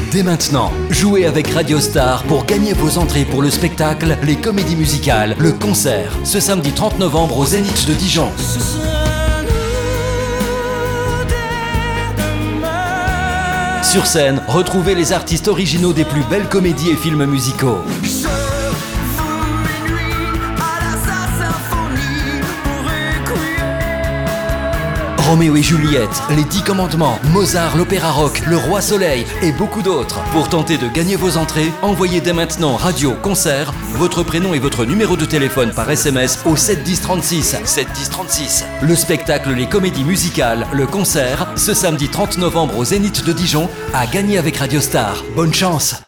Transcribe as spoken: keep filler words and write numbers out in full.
dès maintenant. Jouez avec Radio Star pour gagner vos entrées pour le spectacle, les comédies musicales, le concert. Ce samedi trente novembre au Zénith de Dijon. Sur scène, retrouvez les artistes originaux des plus belles comédies et films musicaux. Roméo et Juliette, Les Dix Commandements, Mozart, l'Opéra Rock, Le Roi Soleil et beaucoup d'autres. Pour tenter de gagner vos entrées, envoyez dès maintenant radio, concert, votre prénom et votre numéro de téléphone par S M S au sept dix trente-six. sept dix trente-six. Le spectacle, les comédies musicales, le concert, ce samedi trente novembre au Zénith de Dijon, à gagner avec Radio Star. Bonne chance!